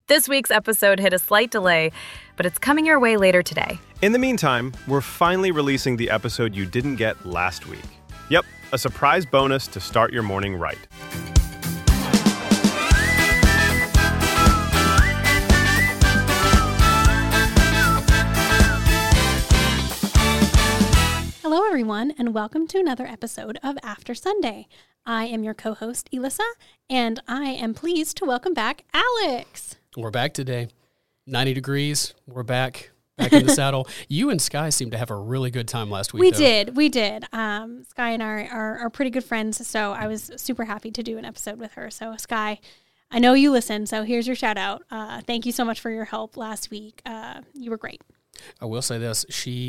This week's episode hit a slight delay, but it's coming your way later today. In the meantime, we're finally releasing the episode you didn't get last week. Yep, a surprise bonus to start your morning right. Hello, everyone, and welcome to another episode of After Sunday. I am your co-host, Elissa, and I am pleased to welcome back Alex. We're back today. 90 degrees. We're back in the saddle. You and Sky seemed to have a really good time last week. We did. Sky and I are pretty good friends, so I was super happy to do an episode with her. So, Sky, I know you listen, so here's your shout out. Thank you so much for your help last week. You were great. I will say this.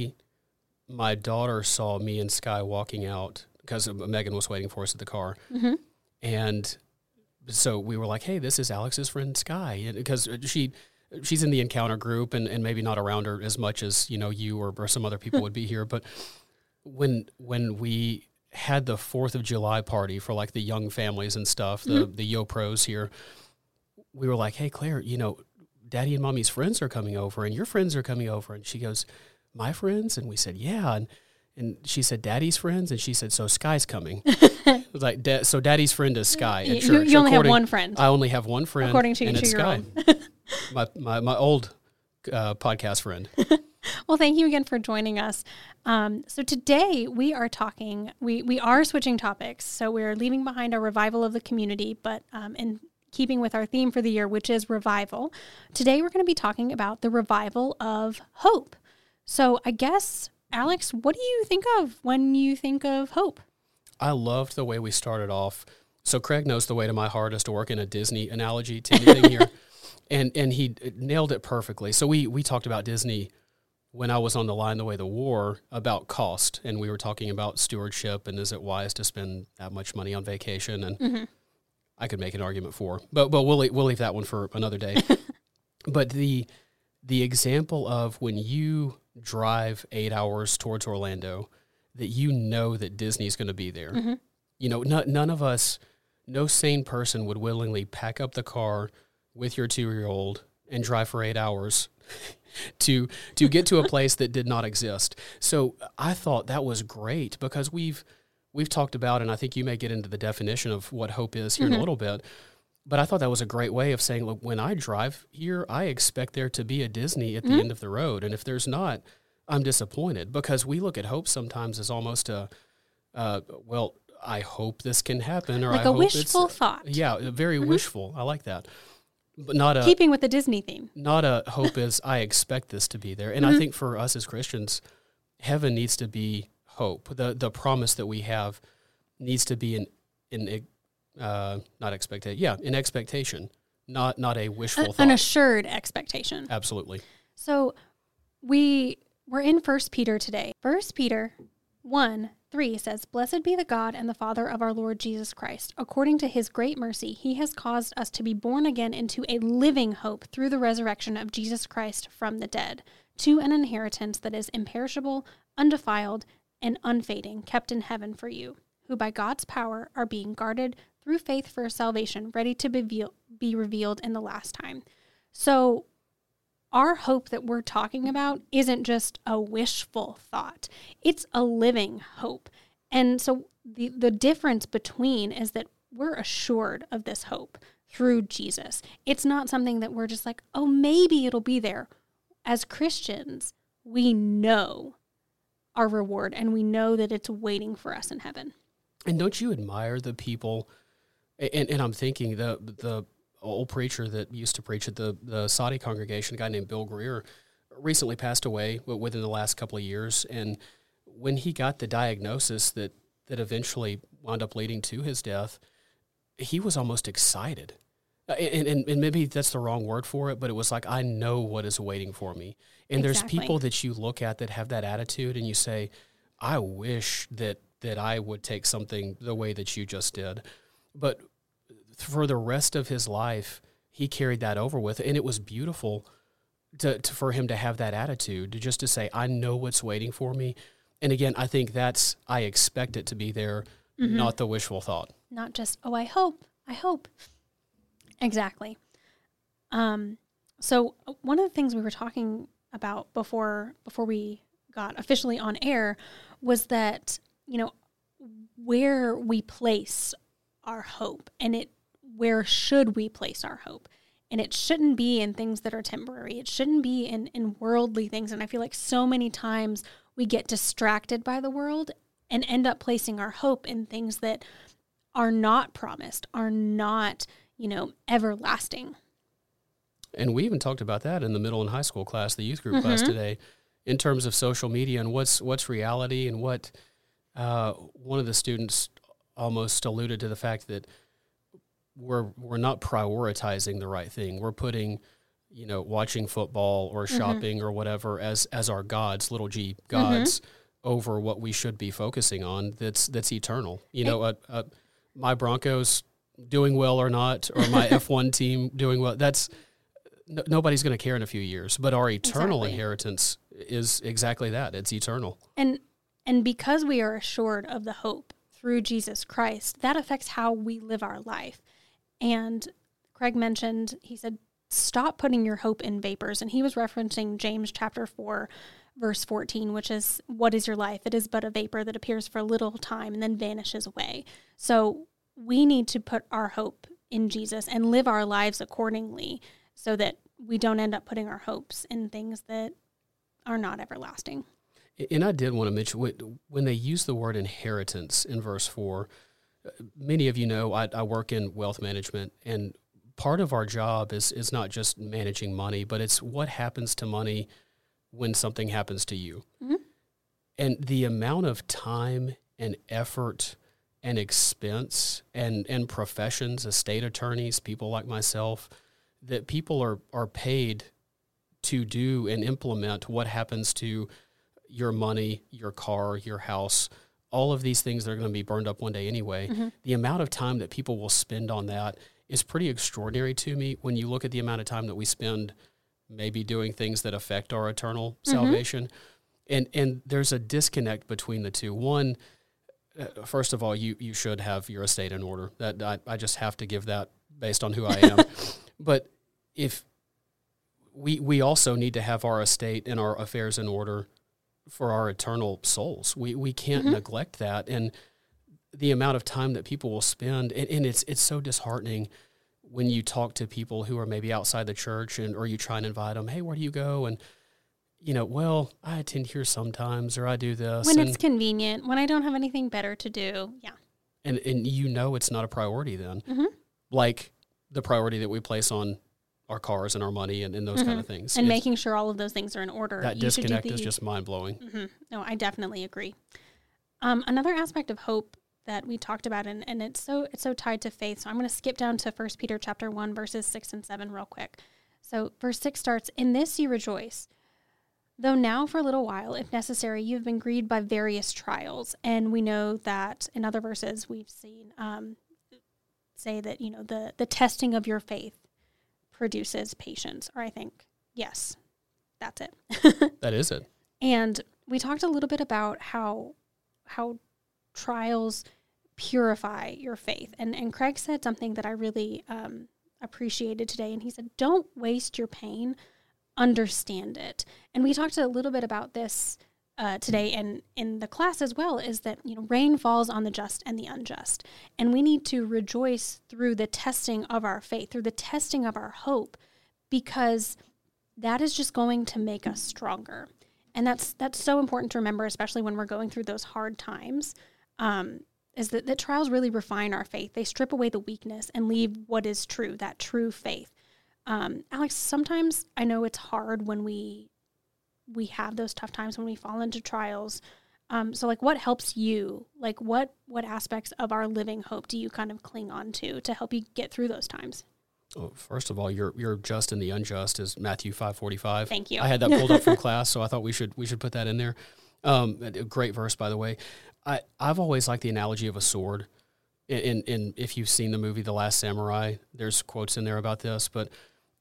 My daughter saw me and Sky walking out because Megan was waiting for us at the car. Mm-hmm. And so we were like, hey, this is Alex's friend Sky. Because she's in the Encounter group and maybe not around her as much as, you or some other people would be here. But when we had the 4th of July party for like the young families and stuff, the Yo Pros here, we were like, hey, Claire, Daddy and Mommy's friends are coming over and your friends are coming over. And she goes, my friends? And we said, yeah. And she said, Daddy's friends? And she said, so Sky's coming. I was like, so Daddy's friend is Sky at church. You only have one friend. I only have one friend. According to it's your Sky. own. my old podcast friend. Well, thank you again for joining us. So today we are talking, we are switching topics. So we're leaving behind our revival of the community, but in keeping with our theme for the year, which is revival, today we're going to be talking about the revival of hope. So I guess, Alex, what do you think of when you think of hope? I loved the way we started off. So Craig knows the way to my heart is to work in a Disney analogy to anything here. And he nailed it perfectly. So we talked about Disney when I was on the line the way the war about cost. And we were talking about stewardship and is it wise to spend that much money on vacation? And I could make an argument for. But we'll leave that one for another day. But the example of when you drive 8 hours towards Orlando, that that Disney's going to be there. Mm-hmm. None of us, no sane person would willingly pack up the car with your 2-year-old and drive for 8 hours to get to a place that did not exist. So I thought that was great because we've talked about, and I think you may get into the definition of what hope is here in a little bit, but I thought that was a great way of saying, look, when I drive here, I expect there to be a Disney at the end of the road. And if there's not, I'm disappointed because we look at hope sometimes as almost I hope this can happen. Or like I a hope wishful thought. Yeah, very wishful. I like that. But not a... Keeping with the Disney theme. Not a hope is, I expect this to be there. And I think for us as Christians, heaven needs to be hope. The promise that we have needs to be an expectation, not a wishful thought. An assured expectation. Absolutely. So we're in 1 Peter today. 1 Peter 1:3 says, Blessed be the God and the Father of our Lord Jesus Christ. According to his great mercy, he has caused us to be born again into a living hope through the resurrection of Jesus Christ from the dead, to an inheritance that is imperishable, undefiled, and unfading, kept in heaven for you, who by God's power are being guarded through faith for salvation, ready to be revealed in the last time. So our hope that we're talking about isn't just a wishful thought. It's a living hope. And so the difference between is that we're assured of this hope through Jesus. It's not something that we're just like, oh, maybe it'll be there. As Christians, we know our reward and we know that it's waiting for us in heaven. And don't you admire the people, and I'm thinking the old preacher that used to preach at the Saudi congregation, a guy named Bill Greer, recently passed away within the last couple of years. And when he got the diagnosis that eventually wound up leading to his death, he was almost excited. And maybe that's the wrong word for it, but it was like, I know what is waiting for me. And There's people that you look at that have that attitude and you say, I wish that I would take something the way that you just did. But for the rest of his life, he carried that over with, and it was beautiful for him to have that attitude, to say, I know what's waiting for me. And again, I think I expect it to be there, not the wishful thought. Not just, I hope. Exactly. So one of the things we were talking about before we got officially on air was that, where we place our hope, and where should we place our hope? And it shouldn't be in things that are temporary. It shouldn't be in worldly things. And I feel like so many times we get distracted by the world and end up placing our hope in things that are not promised, are not, everlasting. And we even talked about that in the middle and high school class, the youth group class today, in terms of social media and what's reality, and what one of the students almost alluded to the fact that we're not prioritizing the right thing. We're putting, watching football or shopping or whatever as our gods, little g gods, over what we should be focusing on. That's eternal. My Broncos doing well or not, or my F1 team doing well. That's nobody's going to care in a few years. But our eternal inheritance is exactly that. It's eternal. And because we are assured of the hope through Jesus Christ, that affects how we live our life. And Craig mentioned, he said, stop putting your hope in vapors. And he was referencing James chapter 4, verse 14, which is, what is your life? It is but a vapor that appears for a little time and then vanishes away. So we need to put our hope in Jesus and live our lives accordingly so that we don't end up putting our hopes in things that are not everlasting. And I did want to mention, when they use the word inheritance in verse 4, many of you know I work in wealth management, and part of our job is not just managing money, but it's what happens to money when something happens to you. Mm-hmm. And the amount of time and effort and expense and professions, estate attorneys, people like myself, that people are paid to do and implement what happens to your money, your car, your house, all of these things that are going to be burned up one day anyway. Mm-hmm. The amount of time that people will spend on that is pretty extraordinary to me when you look at the amount of time that we spend maybe doing things that affect our eternal salvation. And there's a disconnect between the two. One, first of all, you should have your estate in order. That I just have to give that based on who I am. But if we also need to have our estate and our affairs in order for our eternal souls. We can't neglect that. And the amount of time that people will spend, and it's so disheartening when you talk to people who are maybe outside the church, or you try and invite them, hey, where do you go? And, well, I attend here sometimes, or I do this. When it's convenient, when I don't have anything better to do, yeah. And it's not a priority then. Mm-hmm. Like the priority that we place on our cars and our money and those kind of things. And making sure all of those things are in order. That disconnect is just mind-blowing. Mm-hmm. No, I definitely agree. Another aspect of hope that we talked about, and it's so tied to faith, so I'm going to skip down to 1 Peter chapter 1, verses 6 and 7 real quick. So verse 6 starts, "In this you rejoice, though now for a little while, if necessary, you have been grieved by various trials." And we know that in other verses we've seen say that, the testing of your faith produces patience, or I think, yes, that's it. That is it. And we talked a little bit about how trials purify your faith. And Craig said something that I really appreciated today. And he said, don't waste your pain, understand it. And we talked a little bit about this today and in the class as well, is that, rain falls on the just and the unjust. And we need to rejoice through the testing of our faith, through the testing of our hope, because that is just going to make us stronger. And that's so important to remember, especially when we're going through those hard times, is that trials really refine our faith. They strip away the weakness and leave what is true, that true faith. Alex, sometimes I know it's hard when we have those tough times, when we fall into trials. So what helps you? What aspects of our living hope do you kind of cling on to help you get through those times? Well, first of all, you're just and the unjust is Matthew 5:45. Thank you. I had that pulled up from class, so I thought we should put that in there. A great verse, by the way. I've always liked the analogy of a sword. And if you've seen the movie The Last Samurai, there's quotes in there about this. But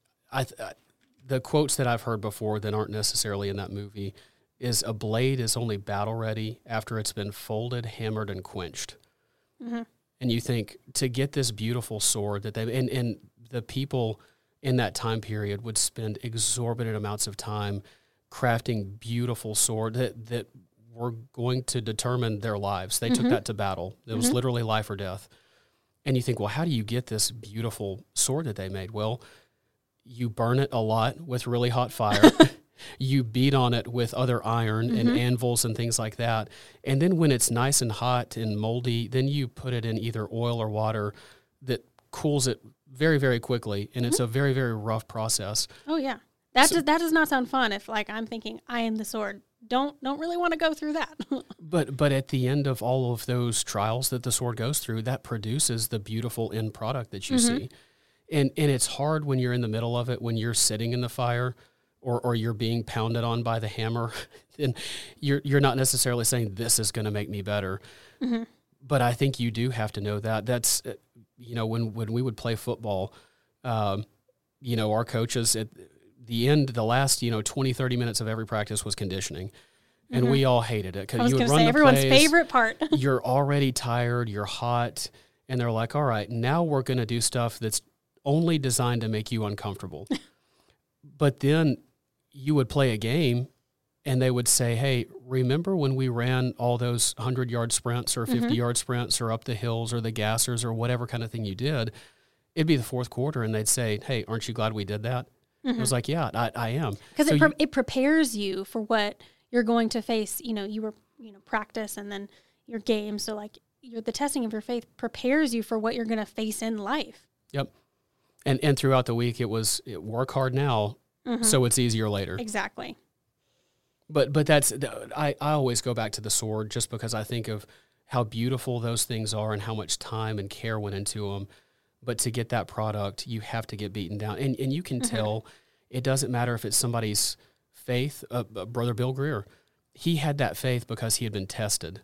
the quotes that I've heard before that aren't necessarily in that movie is, a blade is only battle ready after it's been folded, hammered, and quenched. Mm-hmm. And you think, to get this beautiful sword that and the people in that time period would spend exorbitant amounts of time crafting beautiful sword that were going to determine their lives. They took that to battle. It was literally life or death. And you think, well, how do you get this beautiful sword that they made? Well, you burn it a lot with really hot fire. You beat on it with other iron and anvils and things like that. And then when it's nice and hot and moldy, then you put it in either oil or water that cools it very, very quickly. And it's a very, very rough process. Oh, yeah. That does not sound fun if, like, I'm thinking, I am the sword. Don't really want to go through that. But at the end of all of those trials that the sword goes through, that produces the beautiful end product that you see. And it's hard when you're in the middle of it, when you're sitting in the fire or you're being pounded on by the hammer, and you're not necessarily saying this is going to make me better. But I think you do have to know that. That's, when we would play football, our coaches at the end, the last, 20, 30 minutes of every practice was conditioning. And we all hated it. I was going to say, everyone's favorite part. You're already tired, you're hot, and they're like, all right, now we're going to do stuff that's only designed to make you uncomfortable. But then you would play a game, and they would say, hey, remember when we ran all those 100-yard sprints or 50-yard sprints or up the hills or the gassers or whatever kind of thing you did? It'd be the fourth quarter, and they'd say, hey, aren't you glad we did that? I was like, yeah, I am. Because it prepares you for what you're going to face. You were, practice and then your game. So, like, the testing of your faith prepares you for what you're going to face in life. Yep. And throughout the week, it work hard now, so it's easier later. Exactly. But that's, I always go back to the sword just because I think of how beautiful those things are and how much time and care went into them. But to get that product, you have to get beaten down. And you can tell, it doesn't matter if it's somebody's faith. Brother Bill Greer, he had that faith because he had been tested.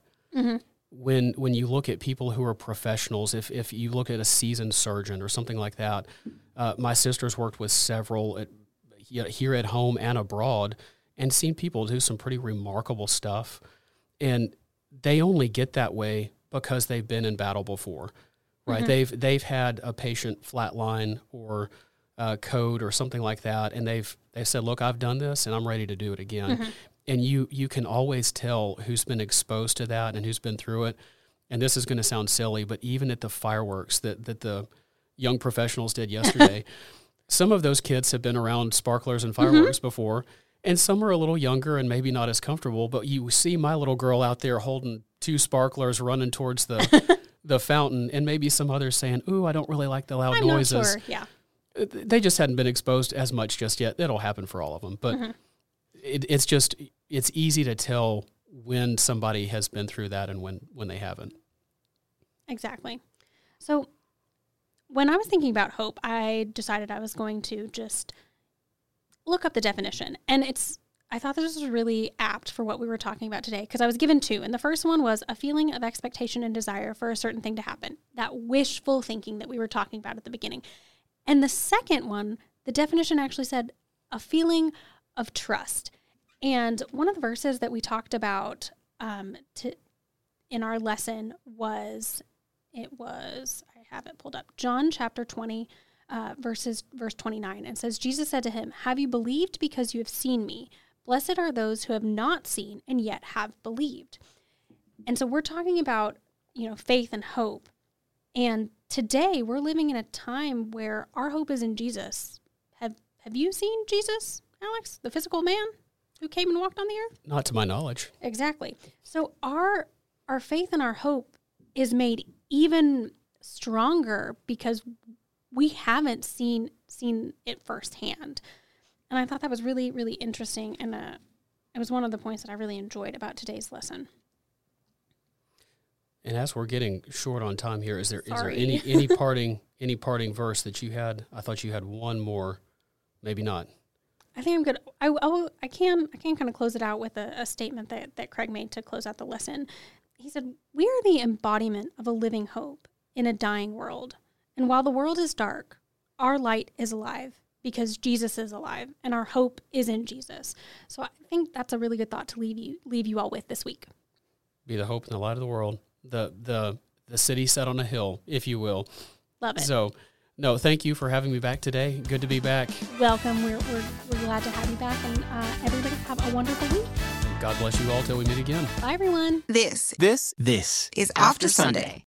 When you look at people who are professionals, if you look at a seasoned surgeon or something like that, my sister's worked with several here at home and abroad and seen people do some pretty remarkable stuff. And they only get that way because they've been in battle before. Right, they've had a patient flatline or code or something like that, and they've said, "Look, I've done this, and I'm ready to do it again." And you can always tell who's been exposed to that and who's been through it. And this is going to sound silly, but even at the fireworks that the young professionals did yesterday, some of those kids have been around sparklers and fireworks before, and some are a little younger and maybe not as comfortable. But you see my little girl out there holding 2 sparklers, running towards the fountain, and maybe some others saying, ooh, I don't really like the loud noises. Not sure. Yeah. They just hadn't been exposed as much just yet. It'll happen for all of them. But it's easy to tell when somebody has been through that and when they haven't. Exactly. So when I was thinking about hope, I decided I was going to just look up the definition. And I thought this was really apt for what we were talking about today, because I was given 2. And the first one was a feeling of expectation and desire for a certain thing to happen, that wishful thinking that we were talking about at the beginning. And the second one, the definition actually said a feeling of trust. And one of the verses that we talked about in our lesson was, I have it pulled up, John chapter 20, verse 29. And says, Jesus said to him, have you believed because you have seen me? Blessed are those who have not seen and yet have believed. And so we're talking about, faith and hope. And today we're living in a time where our hope is in Jesus. Have you seen Jesus, Alex, the physical man who came and walked on the earth? Not to my knowledge. Exactly. So our faith and our hope is made even stronger because we haven't seen it firsthand. And I thought that was really, really interesting, and it was one of the points that I really enjoyed about today's lesson. And as we're getting short on time here, is there any parting verse that you had? I thought you had one more, maybe not. I think I'm good. I can kind of close it out with a statement that Craig made to close out the lesson. He said, "We are the embodiment of a living hope in a dying world, and while the world is dark, our light is alive." Because Jesus is alive, and our hope is in Jesus. So I think that's a really good thought to leave you all with this week. Be the hope and the light of the world, the city set on a hill, if you will. Love it. So No, thank you for having me back today. Good to be back. Welcome. We're glad to have you back, and everybody have a wonderful week. God bless you all till we meet again. Bye, everyone. This This is After Sunday.